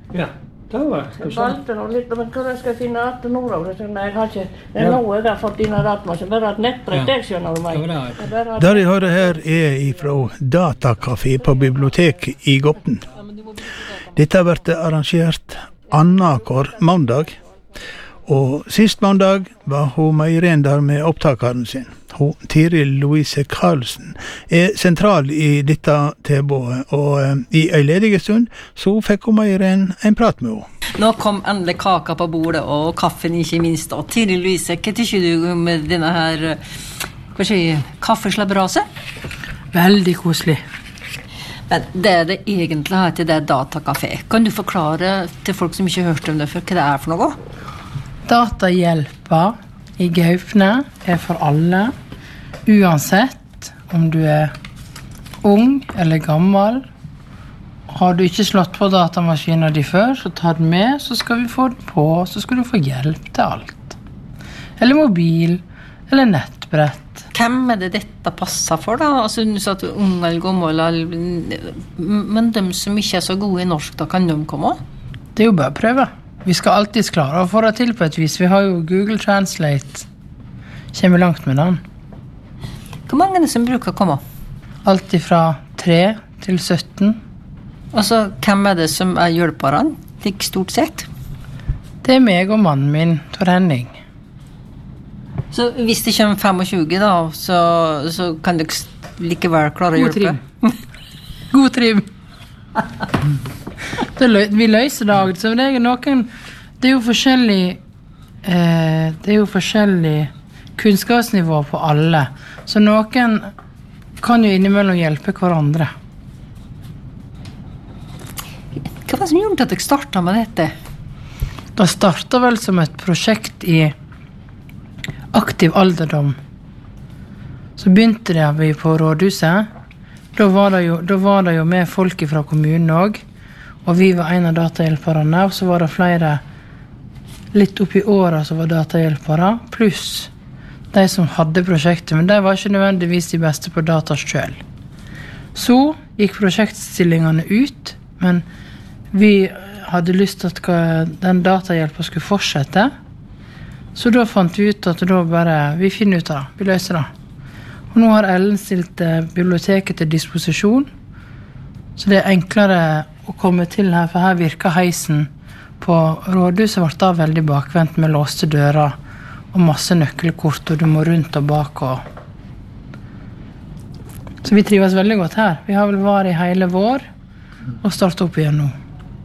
Ja, det var det. Valgte nog lite, men hur ska jag finna att norra? Nej, kanske det är nog jag har fått dina datmaskiner bara att nettbrett det känner mig. Der jeg hører her ifra Datakafé på bibliotek i Gopten. Dette har vært arrangert annenhver mandag, og sist mandag var hun Meiren der med opptakeren sin. Hun, Tiril Louise Karlsen, sentral i dette tilbudet, og i en ledige stund så fikk hun Meiren en prat med henne. Nå kom endelig kaka på bordet, og kaffen ikke minst. Og Tiril Louise, hva tykker du med denne her kaffeslabberase? Veldig koselig. Men det det egentlig heter, det Datakafé. Kan du forklare til folk som ikke har hørt om det før, hva det for noe? Datahjelpa i Gaupne for alle, uansett om du ung eller gammel. Har du ikke slått på datamaskinen din før, så ta den med, så skal vi få den på, så skal du få hjelp til alt. Eller mobil, eller nettbrett. Hvem det dette passer for da? Altså, du sa at unge eller gammel, men de som ikke så gode i norsk, da kan de komme? Det jo bare å prøve. Vi skal alltid klare å få det til på et vis. Vi har jo Google Translate. Kommer langt med den. Hvor mange det som bruker å komme? Alt fra 3 til 17. Altså, hvem det som hjelperne? Ikke stort sett? Det meg og mannen min, Tor Henning. Så hvis det kommer 25 da, så kan dere likevel klare å hjelpe? God trim. Vi løser det. Så det jo forskjellig kunnskapsnivå på alle. Så noen kan jo innimellom hjelpe hverandre. Hva var det som gjorde at dere startet med dette? Det startet vel som et prosjekt i aktiv alderdom. Så begynte vi på rådhuset. Da var det jo med folk fra kommunen også. Og vi var en av datahjelperne, og så var det flere litt oppi året som var datahjelpere, pluss de som hadde prosjektet, men de var ikke nødvendigvis de beste på data selv. Så gikk prosjektstillingene ut, men vi hadde lyst til at den datahjelpen skulle fortsette, så da fant vi ut at vi finner ut av det, vi løser det. Og nå har Ellen stilt biblioteket til disposisjon, så det enklere å komme til her, for her virker heisen på rådhuset vårt da veldig bakvendt med låste dører og masse nøkkelkort, og du må rundt og bak. Så vi trives veldig godt her. Vi har vel vært i hele vår og startet opp igjen nå.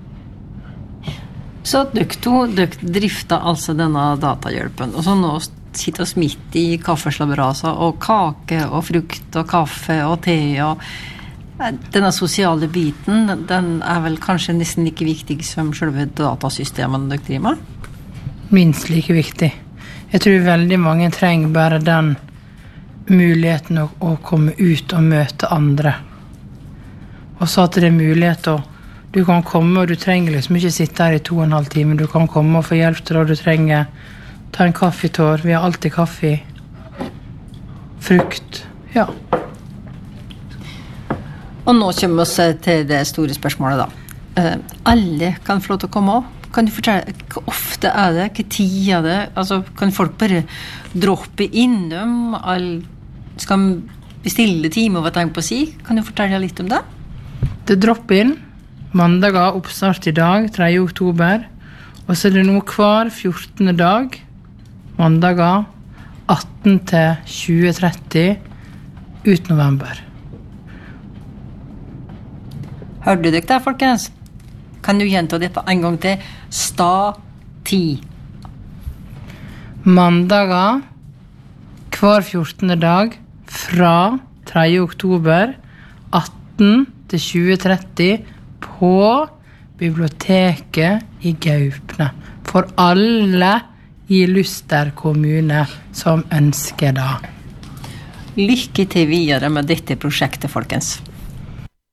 Så dere drifter altså denne datahjelpen, og så nå sitter oss midt i kaffeslabberaser, og kake, og frukt, og kaffe, og te, og denne sosiale biten, den vel kanskje nesten like viktig som selve datasystemen dere driver med? Minst like viktig. Jeg tror veldig mange trenger bare den muligheten å komme ut og møte andre. Og så at det mulighet å du kan komme, og du trenger liksom ikke sitte her i 2,5 timer. Du kan komme og få hjelp til det du trenger. Ta en kaffetår. Vi har alltid kaffe. Frukt. Ja. Og nå kommer vi til det store spørsmålet da. Alle kan få lov til å komme opp. Kan du fortelle, hvor ofte det? Hvor tid det? Altså, kan folk bare droppe innom? Skal bestille time og hva tenker på å si? Kan du fortelle litt om det? Det dropper inn. Mandager oppstart i dag, 3. oktober. Og så det nå hver 14. dag. Mandager 18 til 20:30 ut november. Hørte dere det, folkens? Kan du gjenta dette en gang til? Sta 10. Mandager hver 14. dag fra 3. oktober 18 til 20:30 på biblioteket i Gaupne. For alle i Luster kommune som ønsker det. Lykke til videre med dette prosjektet, folkens.